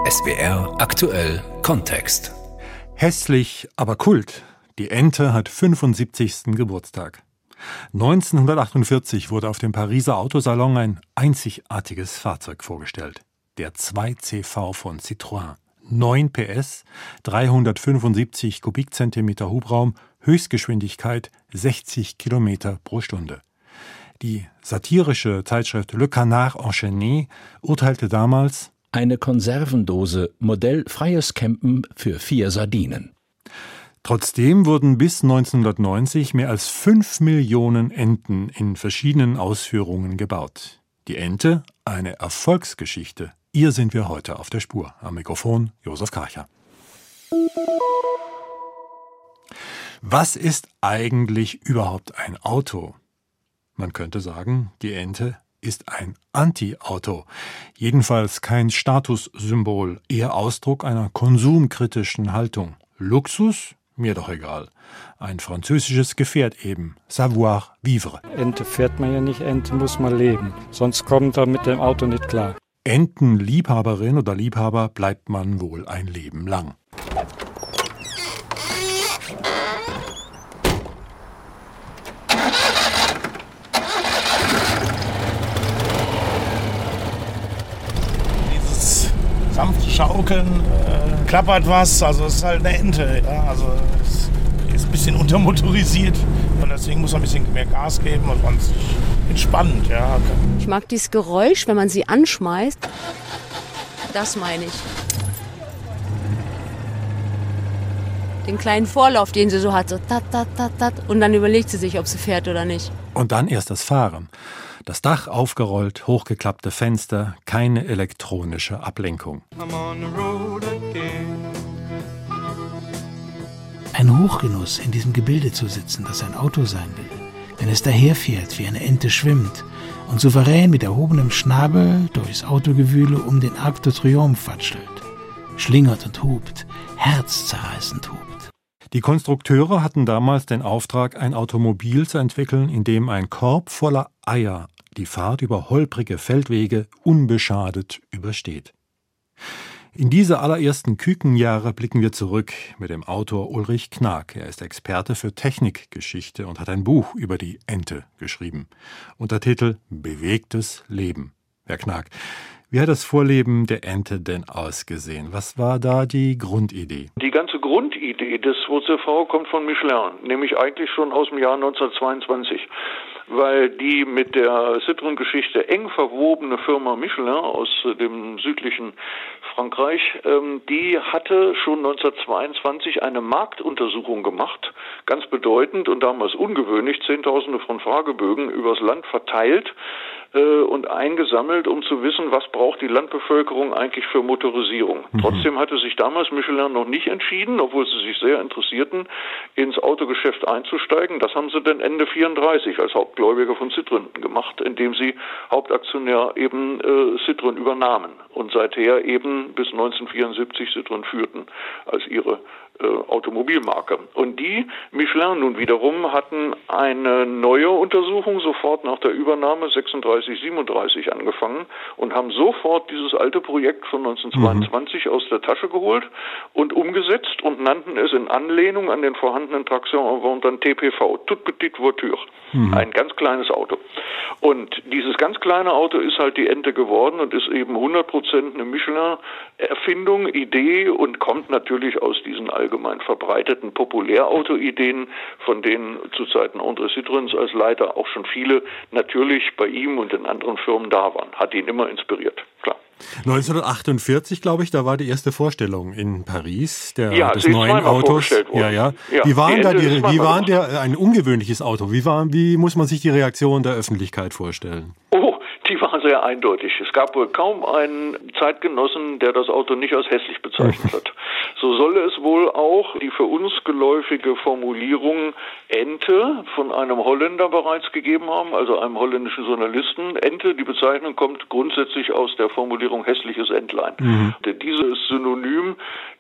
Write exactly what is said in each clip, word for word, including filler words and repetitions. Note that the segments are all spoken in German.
S W R aktuell Kontext. Hässlich, aber Kult. Die Ente hat fünfundsiebzigsten Geburtstag. neunzehnhundertachtundvierzig wurde auf dem Pariser Autosalon ein einzigartiges Fahrzeug vorgestellt. Der zwei C V von Citroën. neun P S, dreihundertfünfundsiebzig Kubikzentimeter Hubraum, Höchstgeschwindigkeit sechzig Kilometer pro Stunde. Die satirische Zeitschrift Le Canard Enchaîné urteilte damals: Eine Konservendose, Modell freies Campen für vier Sardinen. Trotzdem wurden bis neunzehnhundertneunzig mehr als fünf Millionen Enten in verschiedenen Ausführungen gebaut. Die Ente, eine Erfolgsgeschichte. Ihr sind wir heute auf der Spur. Am Mikrofon Josef Karcher. Was ist eigentlich überhaupt ein Auto? Man könnte sagen, die Ente ist ein Anti-Auto. Jedenfalls kein Statussymbol, eher Ausdruck einer konsumkritischen Haltung. Luxus? Mir doch egal. Ein französisches Gefährt eben. Savoir vivre. Ente fährt man ja nicht, Ente muss man leben. Sonst kommt er mit dem Auto nicht klar. Entenliebhaberin oder Liebhaber bleibt man wohl ein Leben lang. Sanft schaukeln, äh, klappert was, also es ist halt eine Ente, ja? Also es ist ein bisschen untermotorisiert und deswegen muss man ein bisschen mehr Gas geben und man sich entspannt. Ja? Ich mag dieses Geräusch, wenn man sie anschmeißt, das meine ich. Den kleinen Vorlauf, den sie so hat, so tat, tat, tat, tat, und dann überlegt sie sich, ob sie fährt oder nicht. Und dann erst das Fahren. Das Dach aufgerollt, hochgeklappte Fenster, keine elektronische Ablenkung. Ein Hochgenuss, in diesem Gebilde zu sitzen, das ein Auto sein will, wenn es daherfährt, wie eine Ente schwimmt und souverän mit erhobenem Schnabel durchs Autogewühle um den Arc de Triomphe watschelt, schlingert und hupt, herzzerreißend hupt. Die Konstrukteure hatten damals den Auftrag, ein Automobil zu entwickeln, in dem ein Korb voller Eier die Fahrt über holprige Feldwege unbeschadet übersteht. In diese allerersten Kükenjahre blicken wir zurück mit dem Autor Ulrich Knag. Er ist Experte für Technikgeschichte und hat ein Buch über die Ente geschrieben. Untertitel Bewegtes Leben. Herr Knag, wie hat das Vorleben der Ente denn ausgesehen? Was war da die Grundidee? Die ganze Grundidee des zwei C V kommt von Michelin, nämlich eigentlich schon aus dem Jahr neunzehnhundertzweiundzwanzig. Weil die mit der Citroën-Geschichte eng verwobene Firma Michelin aus dem südlichen Frankreich, ähm, die hatte schon neunzehnhundertzweiundzwanzig eine Marktuntersuchung gemacht, ganz bedeutend und damals ungewöhnlich, Zehntausende von Fragebögen übers Land verteilt äh, und eingesammelt, um zu wissen, was braucht die Landbevölkerung eigentlich für Motorisierung. Mhm. Trotzdem hatte sich damals Michelin noch nicht entschieden, obwohl sie sich sehr interessierten, ins Autogeschäft einzusteigen. Das haben sie dann Ende vierunddreißig als Hauptgläubiger von Citroën gemacht, indem sie Hauptaktionär eben äh, Citroën übernahmen und seither eben bis neunzehnhundertvierundsiebzig Citroën führten als ihre äh, Automobilmarke. Und die, Michelin nun wiederum, hatten eine neue Untersuchung sofort nach der Übernahme sechsunddreißig, siebenunddreißig angefangen und haben sofort dieses alte Projekt von neunzehnhundertzweiundzwanzig mhm. aus der Tasche geholt und umgesetzt und nannten es in Anlehnung an den vorhandenen Traction Avant dann T P V, Toute Petite Voiture, mhm. ein ganz kleines Auto. Und dieses ganz kleine Auto ist halt die Ente geworden und ist eben hundert Prozent eine Michelin-Erfindung, Idee und kommt natürlich aus diesen allgemein verbreiteten Populärauto-Ideen, von denen zu Zeiten André Citroëns als Leiter auch schon viele natürlich bei ihm und in anderen Firmen da waren. Hat ihn immer inspiriert, klar. neunzehnhundertachtundvierzig, glaube ich, da war die erste Vorstellung in Paris der, ja, des neuen Autos. Ja, ja. Ja. Wie waren da die, wie waren der ein ungewöhnliches Auto? Wie war, wie muss man sich die Reaktion der Öffentlichkeit vorstellen? Oh, die war sehr eindeutig. Es gab wohl kaum einen Zeitgenossen, der das Auto nicht als hässlich bezeichnet hat. So solle es wohl auch die für uns geläufige Formulierung Ente von einem Holländer bereits gegeben haben, also einem holländischen Journalisten. Ente, die Bezeichnung kommt grundsätzlich aus der Formulierung hässliches Entlein. Mhm. Denn dieses Synonym ist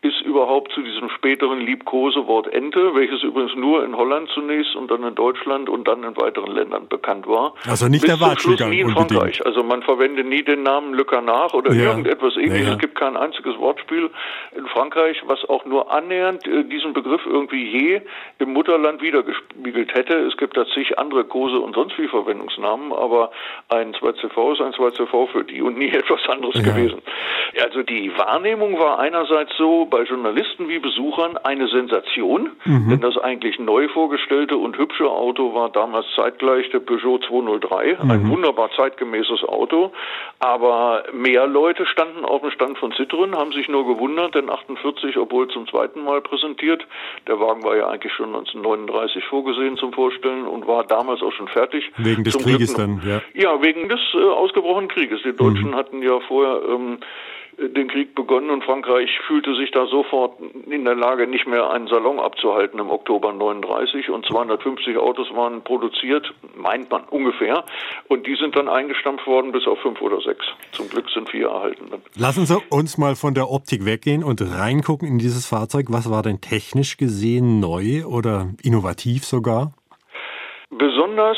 ist überhaupt zu diesem späteren Liebkosewort Ente, welches übrigens nur in Holland zunächst und dann in Deutschland und dann in weiteren Ländern bekannt war. Also nicht Bis der Watschelgang nie in unbedingt. Frankreich. Also man verwendet nie den Namen Le Canard oder Ja. irgendetwas ähnliches. Ja, ja. Es gibt kein einziges Wortspiel in Frankreich, was auch nur annähernd äh, diesen Begriff irgendwie je im Mutterland wiedergespiegelt hätte. Es gibt da zig andere Kose und sonst wie Verwendungsnamen, aber ein zwei C V ist ein zwei C V für die und nie etwas anderes Ja. gewesen. Also die Wahrnehmung war einerseits so bei Journalisten wie Besuchern eine Sensation, Mhm. denn das eigentlich neu vorgestellte und hübsche Auto war damals zeitgleich der Peugeot zweihundertdrei, Mhm. ein wunderbar zeitgemäßes Auto, aber mehr Leute standen auf dem Stand von Citroën, haben sich nur gewundert, denn achtundvierzig, obwohl zum zweiten Mal präsentiert, der Wagen war ja eigentlich schon neunzehnhundertneununddreißig vorgesehen zum Vorstellen und war damals auch schon fertig. Wegen des Zum Krieges Glück noch- dann, ja. Ja, wegen des äh, ausgebrochenen Krieges. Die Deutschen hatten ja vorher ähm, den Krieg begonnen und Frankreich fühlte sich da sofort in der Lage, nicht mehr einen Salon abzuhalten im Oktober neununddreißig und zweihundertfünfzig Autos waren produziert, meint man ungefähr, und die sind dann eingestampft worden bis auf fünf oder sechs. Zum Glück sind vier erhalten. Lassen Sie uns mal von der Optik weggehen und reingucken in dieses Fahrzeug. Was war denn technisch gesehen neu oder innovativ sogar? Besonders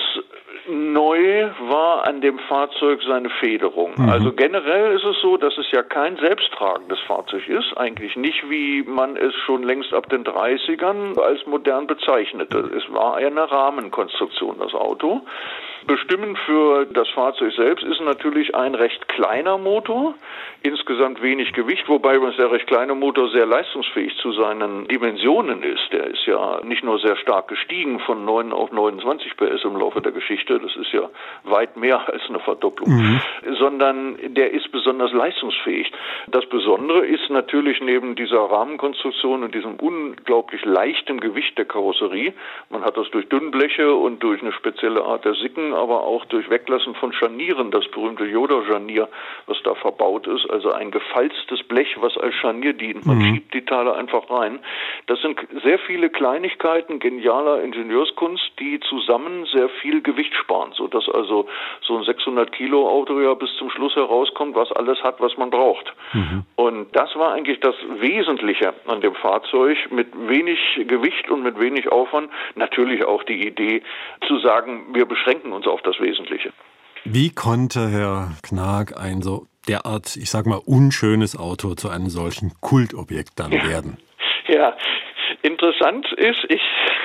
neu war an dem Fahrzeug seine Federung. Mhm. Also generell ist es so, dass es ja kein selbsttragendes Fahrzeug ist, eigentlich nicht, wie man es schon längst ab den dreißigern als modern bezeichnete. Es war eine Rahmenkonstruktion, das Auto. Bestimmend für das Fahrzeug selbst ist natürlich ein recht kleiner Motor, insgesamt wenig Gewicht, wobei der recht kleine Motor sehr leistungsfähig zu seinen Dimensionen ist. Der ist ja nicht nur sehr stark gestiegen von neun auf neunundzwanzig P S im Laufe der Geschichte, das ist ja weit mehr als eine Verdopplung, mhm. sondern der ist besonders leistungsfähig. Das Besondere ist natürlich neben dieser Rahmenkonstruktion und diesem unglaublich leichten Gewicht der Karosserie, man hat das durch Dünnbleche und durch eine spezielle Art der Sicken, aber auch durch Weglassen von Scharnieren, das berühmte Yoda-Scharnier, was da verbaut ist, also ein gefalztes Blech, was als Scharnier dient. Man mhm. schiebt die Teile einfach rein. Das sind sehr viele Kleinigkeiten genialer Ingenieurskunst, die zusammen sehr viel Gewicht sparen, sodass also so ein sechshundert Kilo Auto ja bis zum Schluss herauskommt, was alles hat, was man braucht. Mhm. Und das war eigentlich das Wesentliche an dem Fahrzeug, mit wenig Gewicht und mit wenig Aufwand. Natürlich auch die Idee zu sagen, wir beschränken uns auf das Wesentliche. Wie konnte Herr Knag ein so derart, ich sag mal, unschönes Auto zu einem solchen Kultobjekt dann ja. werden? Ja, interessant ist, ich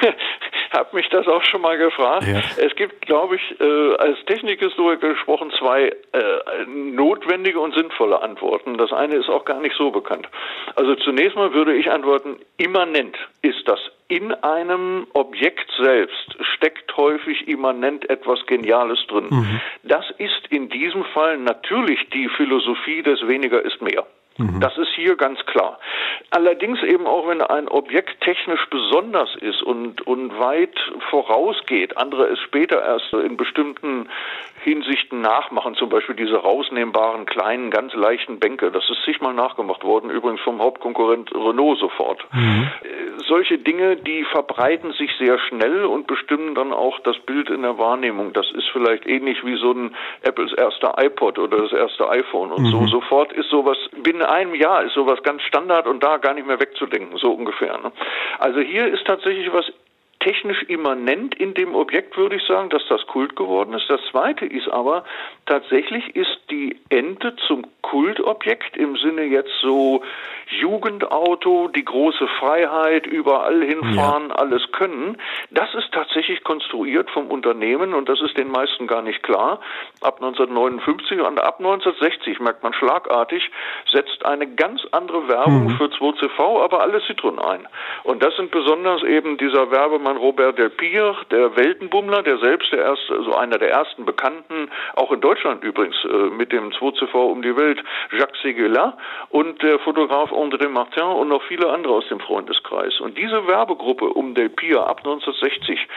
habe mich das auch schon mal gefragt. Ja. Es gibt, glaube ich, äh, als Technikhistoriker gesprochen, zwei äh, notwendige und sinnvolle Antworten. Das eine ist auch gar nicht so bekannt. Also zunächst mal würde ich antworten, immanent ist das. In einem Objekt selbst steckt häufig immanent etwas Geniales drin. Mhm. Das ist in diesem Fall natürlich die Philosophie des Weniger ist mehr. Mhm. Das ist hier ganz klar. Allerdings eben auch, wenn ein Objekt technisch besonders ist und, und weit vorausgeht, andere es später erst in bestimmten Hinsichten nachmachen, zum Beispiel diese rausnehmbaren, kleinen, ganz leichten Bänke, das ist zigmal nachgemacht worden, übrigens vom Hauptkonkurrent Renault sofort. Mhm. Solche Dinge, die verbreiten sich sehr schnell und bestimmen dann auch das Bild in der Wahrnehmung. Das ist vielleicht ähnlich wie so ein Apples erster iPod oder das erste iPhone und mhm. so. Sofort ist sowas, binnen einem Jahr ist sowas ganz Standard und da gar nicht mehr wegzudenken, so ungefähr. Ne? Also hier ist tatsächlich was technisch immanent in dem Objekt, würde ich sagen, dass das Kult geworden ist. Das Zweite ist aber, tatsächlich ist die Ente zum Kultobjekt im Sinne jetzt so Jugendauto, die große Freiheit, überall hinfahren, ja. alles können. Das ist tatsächlich konstruiert vom Unternehmen und das ist den meisten gar nicht klar. Ab neunzehnhundertneunundfünfzig und ab neunzehnhundertsechzig merkt man schlagartig, setzt eine ganz andere Werbung mhm. für zwei C V, aber alle Citroën ein. Und das sind besonders eben dieser Werbemann Robert Delpire, der Weltenbummler, der selbst der erste, also einer der ersten Bekannten, auch in Deutschland übrigens, mit dem zwei C V um die Welt, Jacques Séguéla und der Fotograf André Martin und noch viele andere aus dem Freundeskreis. Und diese Werbegruppe um Delpire ab neunzehnhundertsechzig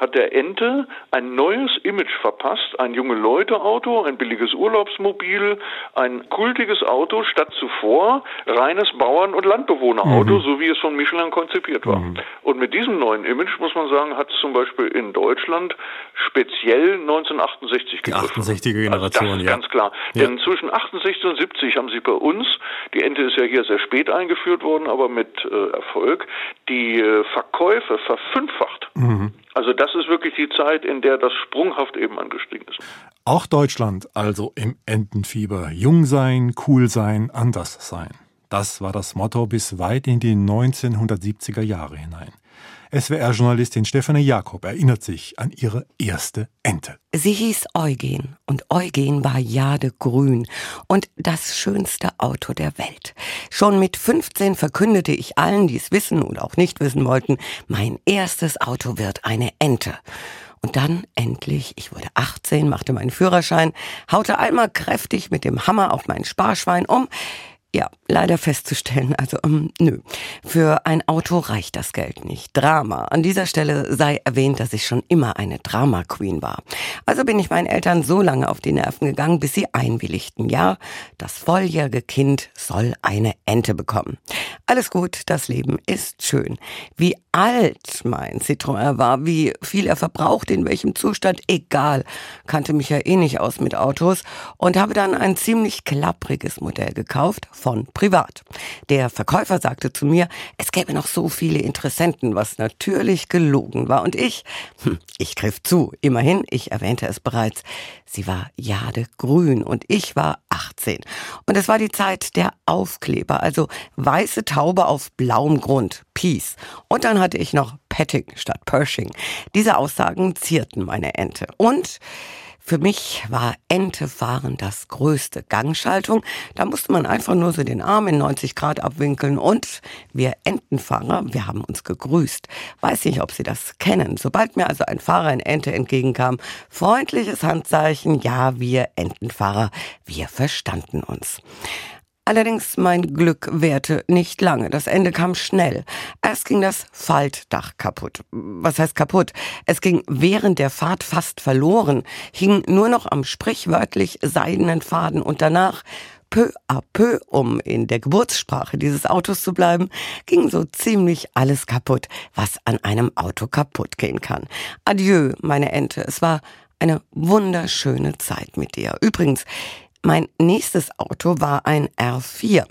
hat der Ente ein neues Image verpasst, ein Junge-Leute-Auto, ein billiges Urlaubsmobil, ein kultiges Auto, statt zuvor reines Bauern- und Landbewohnerauto, mhm. so wie es von Michelin konzipiert war. Mhm. Und mit diesem neuen Image, muss man sagen, hat es zum Beispiel in Deutschland speziell neunzehnhundertachtundsechzig gegriffen. Die achtundsechziger Generation, also das ist ja. ganz klar. Ja. Denn zwischen achtundsechzig und siebzig haben sie bei uns, die Ente ist ja hier sehr spät eingeführt worden, aber mit äh, Erfolg, die äh, Verkäufe verfünffacht. Mhm. Also das ist wirklich die Zeit, in der das sprunghaft eben angestiegen ist. Auch Deutschland also im Entenfieber. Jung sein, cool sein, anders sein. Das war das Motto bis weit in die neunzehnhundertsiebziger Jahre hinein. S W R-Journalistin Stefanie Jakob erinnert sich an ihre erste Ente. Sie hieß Eugen und Eugen war jadegrün und das schönste Auto der Welt. Schon mit fünfzehn verkündete ich allen, die es wissen oder auch nicht wissen wollten, mein erstes Auto wird eine Ente. Und dann endlich, ich wurde achtzehn, machte meinen Führerschein, haute einmal kräftig mit dem Hammer auf mein Sparschwein um. Ja, leider festzustellen, also ähm, nö. Für ein Auto reicht das Geld nicht. Drama. An dieser Stelle sei erwähnt, dass ich schon immer eine Drama-Queen war. Also bin ich meinen Eltern so lange auf die Nerven gegangen, bis sie einwilligten. Ja, das volljährige Kind soll eine Ente bekommen. Alles gut, das Leben ist schön. Wie alt mein Citroën war, wie viel er verbraucht, in welchem Zustand, egal. Kannte mich ja eh nicht aus mit Autos und habe dann ein ziemlich klappriges Modell gekauft, von privat. Der Verkäufer sagte zu mir, es gäbe noch so viele Interessenten, was natürlich gelogen war. Und ich, hm, ich griff zu. Immerhin, ich erwähnte es bereits, sie war jadegrün und ich war achtzehn. Und es war die Zeit der Aufkleber, also weiße Taube auf blauem Grund, Peace. Und dann hatte ich noch Petting statt Pershing. Diese Aussagen zierten meine Ente. Und für mich war Entefahren das größte. Gangschaltung, da musste man einfach nur so den Arm in neunzig Grad abwinkeln und wir Entenfahrer, wir haben uns gegrüßt. Weiß nicht, ob Sie das kennen. Sobald mir also ein Fahrer in Ente entgegenkam, freundliches Handzeichen, ja, wir Entenfahrer, wir verstanden uns. Allerdings mein Glück währte nicht lange. Das Ende kam schnell. Erst ging das Faltdach kaputt. Was heißt kaputt? Es ging während der Fahrt fast verloren, hing nur noch am sprichwörtlich seidenen Faden und danach peu à peu, um in der Geburtssprache dieses Autos zu bleiben, ging so ziemlich alles kaputt, was an einem Auto kaputt gehen kann. Adieu, meine Ente. Es war eine wunderschöne Zeit mit dir. Übrigens, mein nächstes Auto war ein R vier.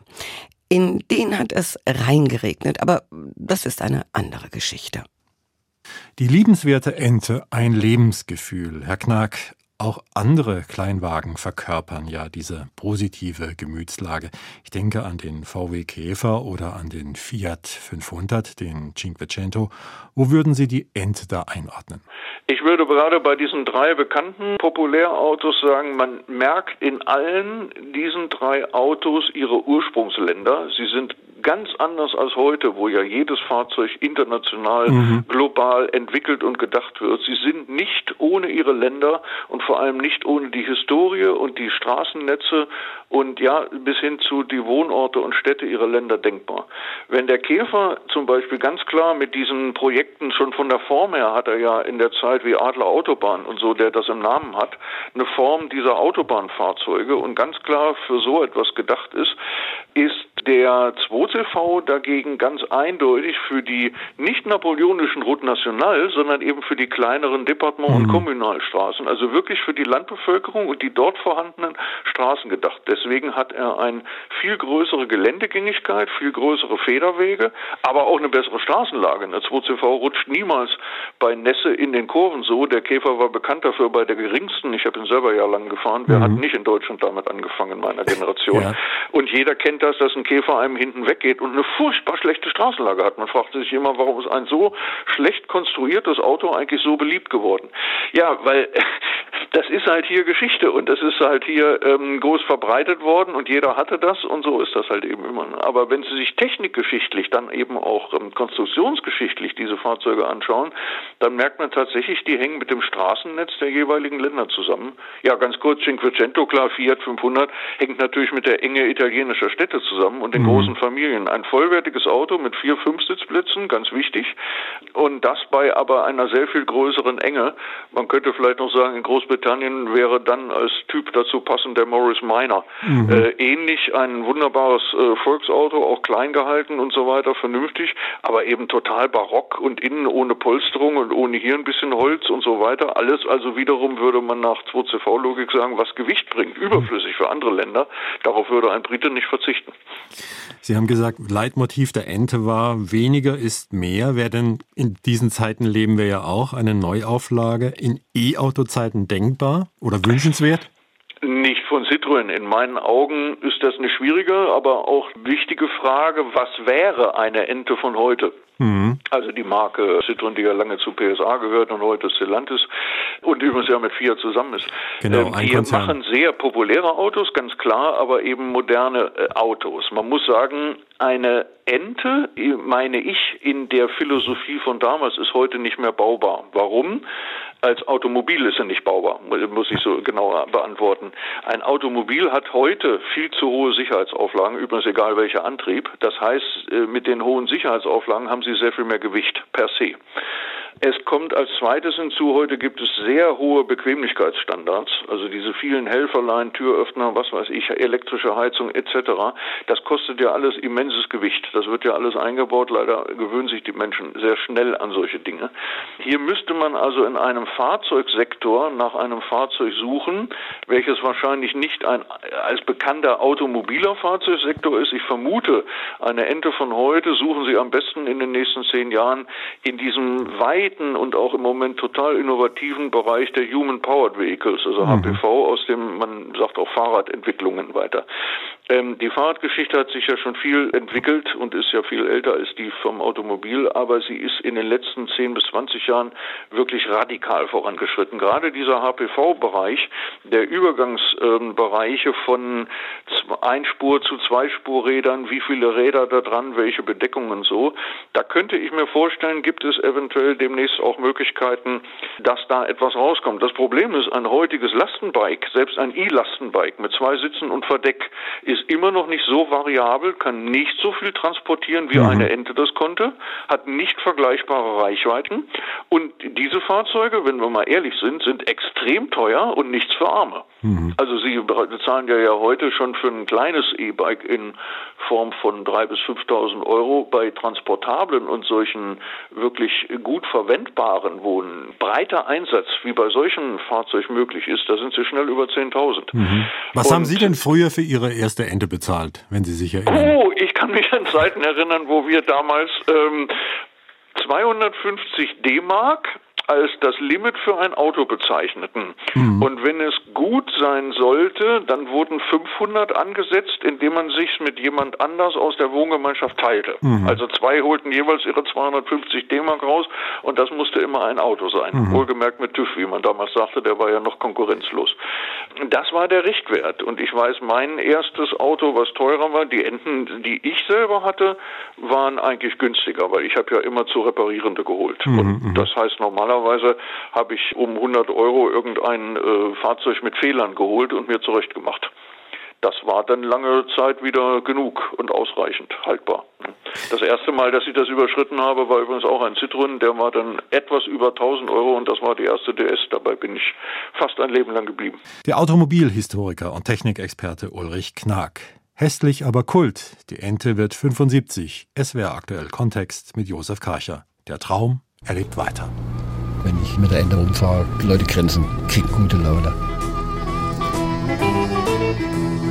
In den hat es reingeregnet, aber das ist eine andere Geschichte. Die liebenswerte Ente, ein Lebensgefühl. Herr Knaak, auch andere Kleinwagen verkörpern ja diese positive Gemütslage. Ich denke an den V W Käfer oder an den Fiat fünfhundert, den Cinquecento. Wo würden Sie die Ente da einordnen? Ich würde gerade bei diesen drei bekannten Populärautos sagen, man merkt in allen diesen drei Autos ihre Ursprungsländer. Sie sind ganz anders als heute, wo ja jedes Fahrzeug international, mhm. global entwickelt und gedacht wird. Sie sind nicht ohne ihre Länder und vor allem nicht ohne die Historie und die Straßennetze und ja, bis hin zu die Wohnorte und Städte ihrer Länder denkbar. Wenn der Käfer zum Beispiel ganz klar mit diesen Projekten schon von der Form her hat er ja in der Zeit wie Adler Autobahn und so, der das im Namen hat, eine Form dieser Autobahnfahrzeuge und ganz klar für so etwas gedacht ist, ist der zwei C V dagegen ganz eindeutig für die nicht napoleonischen Route Nationale, sondern eben für die kleineren Departement- und mhm. Kommunalstraßen, also wirklich für die Landbevölkerung und die dort vorhandenen Straßen gedacht. Deswegen hat er eine viel größere Geländegängigkeit, viel größere Federwege, aber auch eine bessere Straßenlage. Der zwei C V rutscht niemals bei Nässe in den Kurven so. Der Käfer war bekannt dafür bei der geringsten, ich habe ihn selber jahrelang gefahren, wer mhm. hat nicht in Deutschland damit angefangen in meiner Generation. Ja. Und jeder kennt das, dass ein Käfer einem hinten weggeht und eine furchtbar schlechte Straßenlage hat. Man fragt sich immer, warum ist ein so schlecht konstruiertes Auto eigentlich so beliebt geworden? Ja, weil das ist halt hier Geschichte und das ist halt hier ähm, groß verbreitet worden und jeder hatte das und so ist das halt eben immer. Aber wenn Sie sich technikgeschichtlich, dann eben auch ähm, konstruktionsgeschichtlich diese Fahrzeuge anschauen, dann merkt man tatsächlich, die hängen mit dem Straßennetz der jeweiligen Länder zusammen. Ja, ganz kurz, Cinquecento, klar, Fiat fünfhundert hängt natürlich mit der Enge italienischer Städte zusammen und den mhm. großen Familien. Ein vollwertiges Auto mit vier, fünf Sitzplätzen, ganz wichtig. Und das bei aber einer sehr viel größeren Enge. Man könnte vielleicht noch sagen, in Großbritannien wäre dann als Typ dazu passend der Morris Minor. Mhm. Äh, ähnlich ein wunderbares äh, Volksauto, auch klein gehalten und so weiter, vernünftig, aber eben total barock und innen ohne Polsterung und ohne hier ein bisschen Holz und so weiter. Alles also wiederum würde man nach zwei C V-Logik sagen, was Gewicht bringt, überflüssig für andere Länder. Darauf würde ein Brite nicht verzichten. Sie haben gesagt, Leitmotiv der Ente war, weniger ist mehr. Wäre denn in diesen Zeiten leben wir ja auch eine Neuauflage in E-Auto-Zeiten denkbar oder wünschenswert? Nicht von Citroën. In meinen Augen ist das eine schwierige, aber auch wichtige Frage, was wäre eine Ente von heute? Mhm. Also die Marke Citroën, die ja lange zu P S A gehört und heute Stellantis und übrigens ja mit Fiat zusammen ist. Genau, ähm, die machen sehr populäre Autos, ganz klar, aber eben moderne äh, Autos. Man muss sagen, eine Ente, meine ich, in der Philosophie von damals ist heute nicht mehr baubar. Warum? Als Automobil ist er nicht baubar, muss ich so genauer beantworten. Ein Automobil hat heute viel zu hohe Sicherheitsauflagen, übrigens egal welcher Antrieb. Das heißt, mit den hohen Sicherheitsauflagen haben sie sehr viel mehr Gewicht per se. Es kommt als zweites hinzu, heute gibt es sehr hohe Bequemlichkeitsstandards, also diese vielen Helferlein, Türöffner, was weiß ich, elektrische Heizung et cetera. Das kostet ja alles immenses Gewicht. Das wird ja alles eingebaut. Leider gewöhnen sich die Menschen sehr schnell an solche Dinge. Hier müsste man also in einem Fahrzeugsektor nach einem Fahrzeug suchen, welches wahrscheinlich nicht ein als bekannter automobiler Fahrzeugsektor ist. Ich vermute, eine Ente von heute suchen Sie am besten in den nächsten zehn Jahren in diesem weiten und auch im Moment total innovativen Bereich der Human Powered Vehicles, also H P V, aus dem, man sagt auch Fahrradentwicklungen weiter. Ähm, die Fahrradgeschichte hat sich ja schon viel entwickelt und ist ja viel älter als die vom Automobil, aber sie ist in den letzten zehn bis zwanzig Jahren wirklich radikal vorangeschritten. Gerade dieser H P V-Bereich, der Übergangsbereiche ähm, von Einspur zu Zweispurrädern, wie viele Räder da dran, welche Bedeckungen so, da könnte ich mir vorstellen, gibt es eventuell demnächst auch Möglichkeiten, dass da etwas rauskommt. Das Problem ist, ein heutiges Lastenbike, selbst ein E-Lastenbike mit zwei Sitzen und Verdeck, ist immer noch nicht so variabel, kann nicht so viel transportieren, wie mhm. eine Ente das konnte, hat nicht vergleichbare Reichweiten und diese Fahrzeuge, wenn wir mal ehrlich sind, sind extrem teuer und nichts für Arme. Mhm. Also Sie bezahlen ja, ja heute schon für ein kleines E-Bike in Form von dreitausend bis fünftausend Euro bei transportablen und solchen wirklich gut verwendbaren, wo ein breiter Einsatz wie bei solchen Fahrzeugen möglich ist, da sind Sie schnell über zehntausend. Mhm. Was und haben Sie denn früher für Ihre erste Ente bezahlt, wenn Sie sich erinnern? Oh, ich kann mich an Zeiten erinnern, wo wir damals ähm, zweihundertfünfzig D-Mark als das Limit für ein Auto bezeichneten. Mhm. Und wenn es gut sein sollte, dann wurden fünfhundert angesetzt, indem man sich mit jemand anders aus der Wohngemeinschaft teilte. Mhm. Also zwei holten jeweils ihre zweihundertfünfzig D-Mark raus und das musste immer ein Auto sein. Mhm. Wohlgemerkt mit TÜV, wie man damals sagte, der war ja noch konkurrenzlos. Das war der Richtwert. Und ich weiß, mein erstes Auto, was teurer war, die Enten, die ich selber hatte, waren eigentlich günstiger, weil ich habe ja immer zu Reparierende geholt. Mhm. Und das heißt, normalerweise habe ich um hundert Euro irgendein äh, Fahrzeug mit Fehlern geholt und mir zurechtgemacht. Das war dann lange Zeit wieder genug und ausreichend haltbar. Das erste Mal, dass ich das überschritten habe, war übrigens auch ein Citroën. Der war dann etwas über tausend Euro und das war die erste D S. Dabei bin ich fast ein Leben lang geblieben. Der Automobilhistoriker und Technikexperte Ulrich Knag. Hässlich, aber Kult. Die Ente wird fünfundsiebzig. S W R aktuell Kontext mit Josef Karcher. Der Traum, er lebt weiter. Wenn ich mit der Ente rumfahre, die Leute grinsen, kriegen gute Laune.